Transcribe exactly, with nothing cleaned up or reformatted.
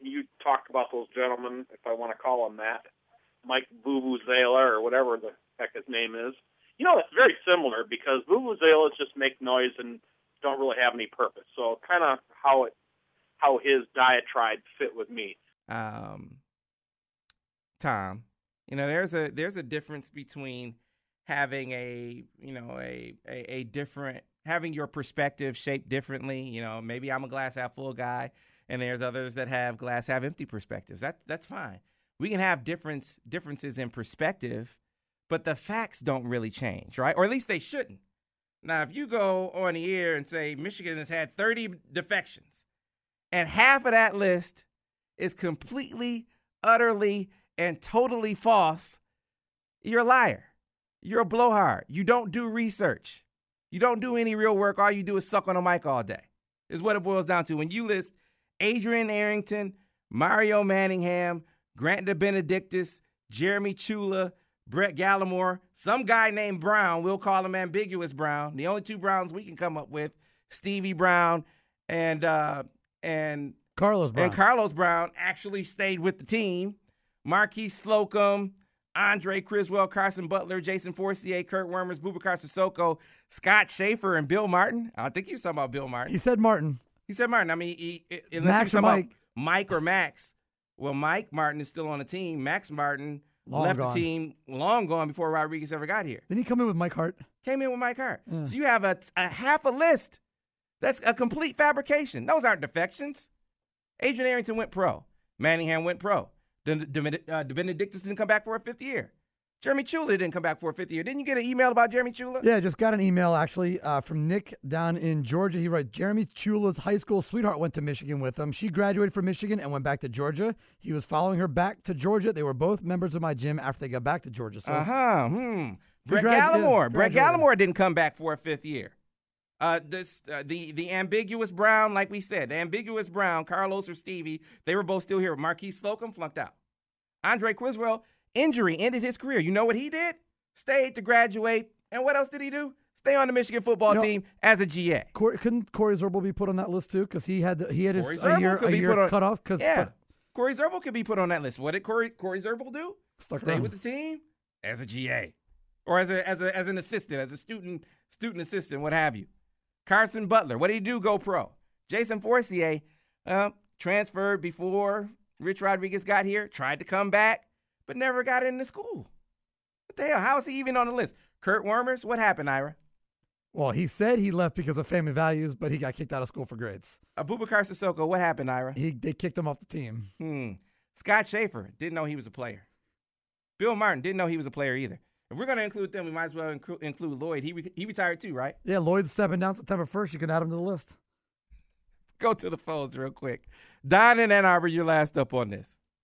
you talked about those gentlemen, if I want to call them that, Mike Vuvuzela or whatever the heck his name is. You know, it's very similar because Vuvuzelas just make noise and don't really have any purpose. So kind of how it, how his diatribe fit with me. Um, Tom, you know, there's a there's a difference between having a you know a, a a different having your perspective shaped differently. You know, maybe I'm a glass half full guy, and there's others that have glass half empty perspectives. That that's fine. We can have difference differences in perspective, but the facts don't really change, right? Or at least they shouldn't. Now, if you go on the air and say Michigan has had thirty defections, and half of that list is completely, utterly, and totally false, you're a liar. You're a blowhard. You don't do research. You don't do any real work. All you do is suck on a mic all day, is what it boils down to. When you list Adrian Arrington, Mario Manningham, Grant DeBenedictis, Jeremy Chula, Brett Gallimore, some guy named Brown, we'll call him Ambiguous Brown. The only two Browns we can come up with, Stevie Brown and uh, and Carlos Brown. And Carlos Brown actually stayed with the team. Marquise Slocum, Andre Criswell, Carson Butler, Jason Forcier, Kurt Wormers, Boubacar Sissoko, Scott Schaefer, and Bill Martin. I think he was talking about Bill Martin. He said Martin. He said Martin. I mean, he, he, unless Max he was or talking Mike. about Mike or Max. Well, Mike Martin is still on the team. Max Martin Long left gone. the team long gone before Rodriguez ever got here. Didn't he come in with Mike Hart? Came in with Mike Hart. Yeah. So you have a, a half a list. That's a complete fabrication. Those aren't defections. Adrian Arrington went pro. Manningham went pro. The, the, uh, the Benedictus didn't come back for a fifth year. Jeremy Chula didn't come back for a fifth year. Didn't you get an email about Jeremy Chula? Yeah, just got an email, actually, uh, from Nick down in Georgia. He writes, Jeremy Chula's high school sweetheart went to Michigan with him. She graduated from Michigan and went back to Georgia. He was following her back to Georgia. They were both members of my gym after they got back to Georgia. So, uh-huh. Hmm. Brett grad- Gallimore. yeah, Brett graduated. Gallimore didn't come back for a fifth year. Uh, this uh, the the ambiguous Brown, like we said, the ambiguous Brown, Carlos or Stevie, they were both still here. Marquise Slocum flunked out. Andre Criswell, injury ended his career. You know what he did? Stayed to graduate. And what else did he do? Stay on the Michigan football You know, team as a G A. Corey, couldn't Corey Zerbal be put on that list too? Because he had the, he had Corey his Zerbal a year, could a be year put on- cut off. Cause, Yeah. but Corey Zerbal could be put on that list. What did Corey Corey Zerbal do? Stuck Stay around. with the team as a G A. Or as a as a as an assistant, as a student student assistant, what have you. Carson Butler, what did he do? Go pro. Jason Forcier, uh, transferred before Rich Rodriguez got here, tried to come back, but never got into school. What the hell? How is he even on the list? Kurt Wormers, what happened, Ira? Well, he said he left because of family values, but he got kicked out of school for grades. Abubakar Sissoko, what happened, Ira? He They kicked him off the team. Hmm. Scott Schaefer, didn't know he was a player. Bill Martin, didn't know he was a player either. If we're going to include them, we might as well inclu- include Lloyd. He re- he retired too, right? Yeah, Lloyd's stepping down September first. You can add him to the list. Go to the phones real quick. Don in Ann Arbor, you're last up on this.